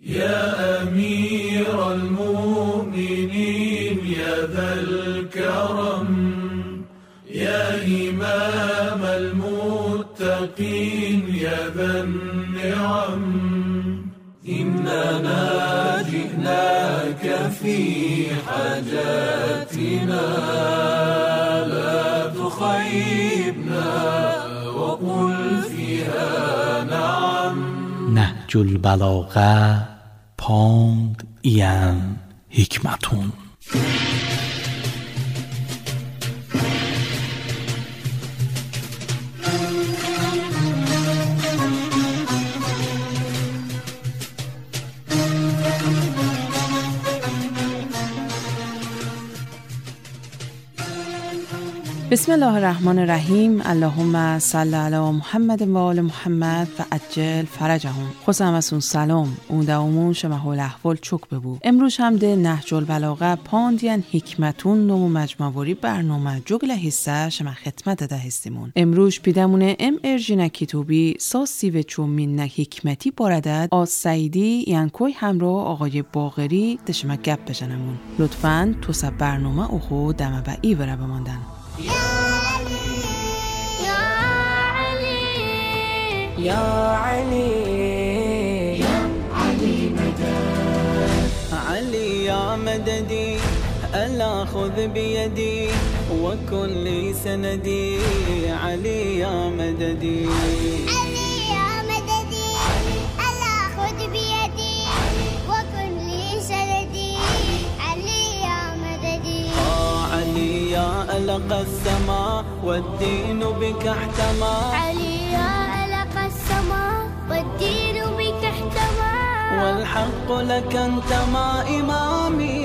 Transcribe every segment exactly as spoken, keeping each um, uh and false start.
يا أمير المؤمنين يا ذا الكرم يا إمام المتقين يا ذا النعم إننا جئناك في حاجاتنا لا تخيبنا وقل فيها نعم. نهج البلاغه پاند این حکمتون. بسم الله الرحمن الرحیم. اللهم صل علی محمد و آل محمد و عجل فرجهم. خصم اسون سلام اون دومون شمه الاحوال چک ببو. امروز هم ده نهج البلاغه پاندین حکمتون نمو مجموعی برنامه جگل حصه شمه خدمت ده هستیمون. امروز پیدمونه ام ارژینا کتوبی ساسی و چومین نه حکمتی باردد آز سعیدی یعنی کوی همراه آقای باقری دشمه گپ بجنمون. لطفاً تو سب برنامه اوخو دمه با ای وره بماندن. يا علي يا علي يا علي يا علي مدد علي يا مددي ألا خذ بيدي وكل سندي علي يا مددي علي يا مددي ألا خذ بيدي وكل سندي علي يا مددي علي يا ألق السماء والدين بك احتمى علي يا ألق السماء والدين بك احتمى والحق لك انتمى إمامي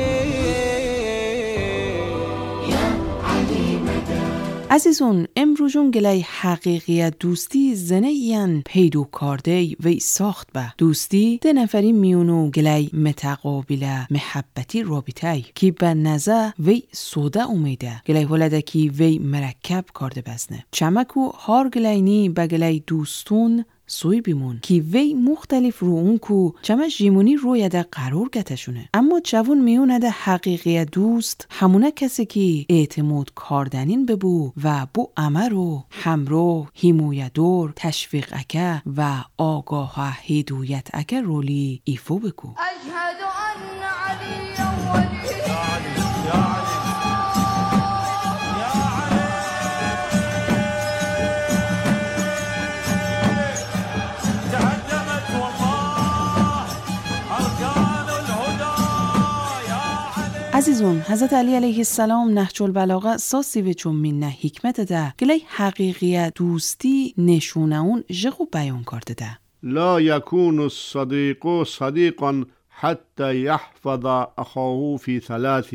يا علي مدى. عزیزون امروزون گلای حقیقیت دوستی زنه این پیدو کرده وی ساخت به دوستی ده نفری میونو گلای متقابله محبتی رابطه کی به نزه وی سوده امیده گلای ولده کی وی مرکب کرده بزنه چمکو هار گلاینی به گلای دوستون سوی بیمون کی وی مختلف رو اون کو چمه جیمونی روی ده قرار گتشونه اما جوون میونه ده حقیقی دوست همونه کسی که اعتماد کاردنین ببو و بو امرو همرو حمایتدار تشویق اکه و آگاه هدایت اکه رولی ایفو بکو. أشهد أن علي ولي عزیزون حضرت علی علیه السلام نهج البلاغه ساسی و چون من نه حکمت ده گلی حقیقیت دوستی نشونه اون جغو بیان کرده ده. لا يكون الصديق صديقا حتى يحفظ أخاه في ثلاث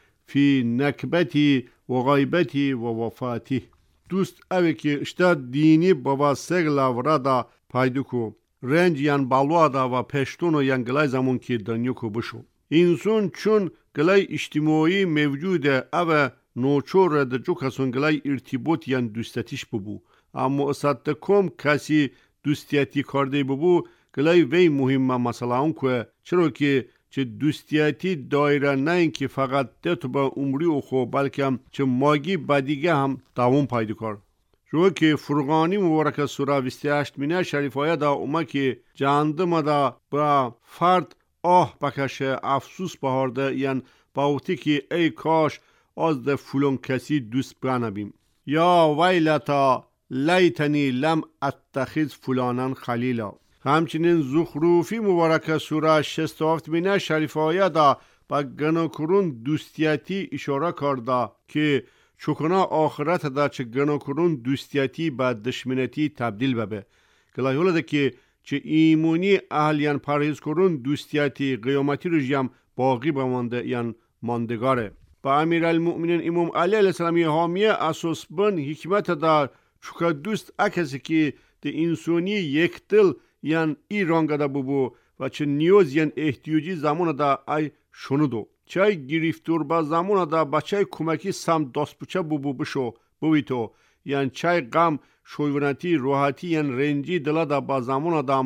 في نكبتي وغيبتي ووفاته. دوست اوی که اشتاد دینی بابا سگلا ورادا پایدوکو رنج یان بالوادا و پشتونو یان گلای زمون که دنیوکو بشو. انسان چون گلای اجتماعی موجوده او نوچور ده جو کسون گلای ارتباط یان دوستاتیش ببو اما اصد کم کسی دوستیاتی کرده ببو گلای وی مهمه مسئله اون که چرا که چه دوستیاتی دایره نه اینکه فقط ده با عمری او خو بلکه هم چه ماگی بدیگه هم دوام پیدا کار رو که فرقانی مبارک سوره بیست و هشت مینه شریفایه دا اومه که جهنم دا با فرد آه بکشه افسوس بهارده یعنی باوتی که ای کاش از ده فلان کسی دوست بنبیم یا ویلتا لیتنی لم اتخذ فلانان خلیلا. همچنین زخروفی مبارک سوره شصت و هفت مینه شریف آیه دا با گناکرون دوستیتی اشاره کرده که چکنا آخرت دا چه گناکرون دوستیتی با دشمنتی تبدیل ببه گلای هوله ده که چه ایمونی اهلیان پرهیز کرون دوستیتی قیامتی رو جم باقی بمانده یان ماندگاره. با امیر المؤمنین امام علی علیه السلامی حامیه اساس بن حکمت دار چکا دوست اکسی که ده انسانی یک دل یان ای رانگه دا ببو و چه نیوز یان احتیاجی زمان دا ای شنو دو چای گریفتور با زمان دا بچه کمکی سم دست بچه ببو بشو بوی تو یان چای غم شویونتی روحاتی یان رنجی دلا دا با زمان دام د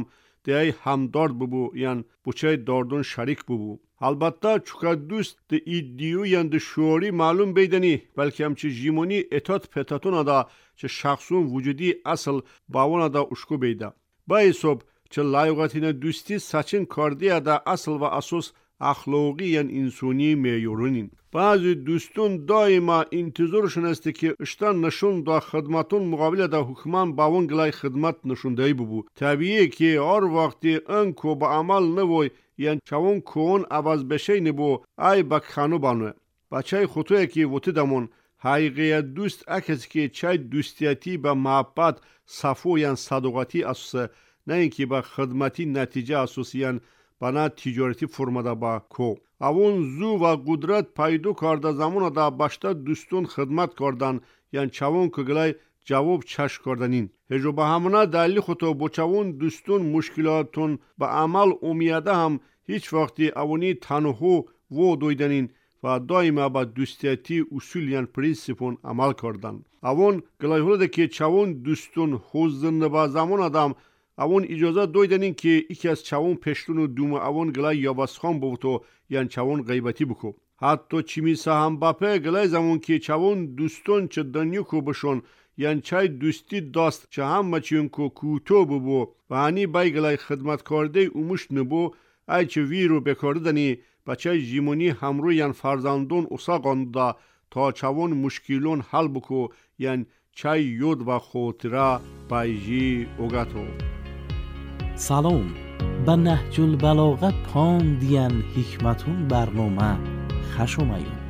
دیای همدارد ببو یان بچه داردون شریک ببو. البته چوکا دوست ده ایدیو یان ده شعوری معلوم بیدنی بلکه همچه جیمونی اتات پتاتون دا چه شخصون وجودی اصل باون دا اشکو بیده. با ایسوب چه لایقاتین دوستی سچین کاردی دا اصل و اساس اخلاقی یان انسانی میورونین. بعضی دوستون دائما انتظارشون است که اشتان نشون دا خدمتون مقابل دا حکمان باون گلای خدمت نشون دهی ببو. طبیعیه که هر وقتی انکو با عمل نوی یان چون کون عوض بشه نبو ای بکخانو بانوه. بچه خطوه که وطی دمون حقیقی دوست اکس که چای دوستیتی با محبت صفو یان صداقتی اساسه نه اینکه با خدمتی نتیجه اساسی یان بنا تجارتی فرماده با کو. اون زو و قدرت پیدا کرده زمان دا باشتا دوستون خدمت کردن یان چون که گلای جواب چشم کردنین. هجو به همونه دلیل خودتو با چون دوستون مشکلاتون به عمل امیده هم هیچ وقتی اونی تنهو و دویدنین و دائما با دوستیتی اصول یان پرینسیپون عمل کردن. اون گلای هلده که چون دوستون خوزن با زمان آدم اون اجازه دویدنین که یکی از چون پشتون و دوم اون گلای یابسخان بودو یان چون غیبتی بکو. حتی چیمیسا هم باپه گلای زمان که چون دوستون چه دنیو کو بشون یان چای دوستی داست چه هم مچیون کو کوتو ببو و هنی بای گلای خدمت کرده اوموش نبو ای چه ویرو بکردنی بچه جیمونی همرو یان فرزندون اصاقان دا تا چون مشکلون حل بکو یان چای یود و خاطره بایجی اوگاتو. سلام، به نهج البلاغه پاندین حکمتون برنامه خوش اومدین.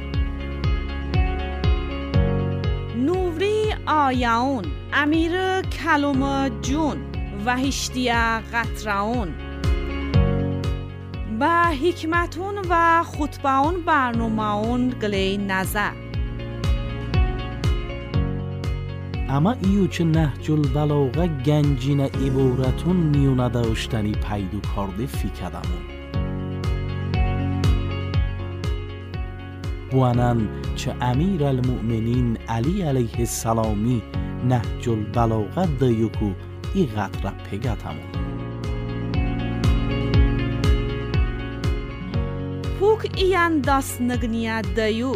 نوری آیاون امیر کلوم جون و هشتیا قطراون با حکمتون و خطبهون برنامهون گلی نظر اما ایو چه نهج البلاغه گنجین عبارتون میونه داشتنی پیدو کرده فیکدمون بوانن چه امیر المؤمنین علی علیه السلامی نهج البلاغه دیوکو ای غطره پگتمون پوک ایان داست نگنیا دیو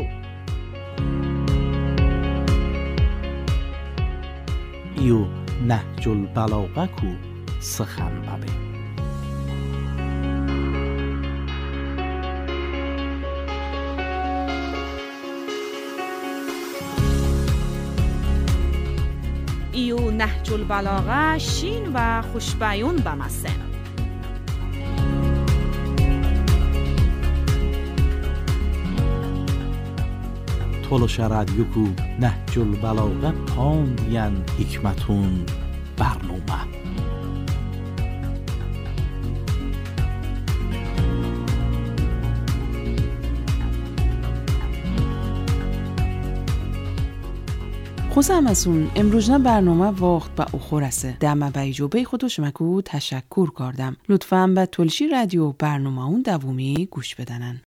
ایو نهج البلاغه کو سخن ببه. ایو نهج البلاغه شین و خوشبیون بمسن. تولوش رادیو کو نهج البلاغه پاندین حکمتون برنامه. خوزم ازون امروزنا برنامه وقت با اخور است. دم بیجوبه خودو شمکو تشکر کردم. لطفاً به تولشی رادیو برنامه اون دومی گوش بدنن.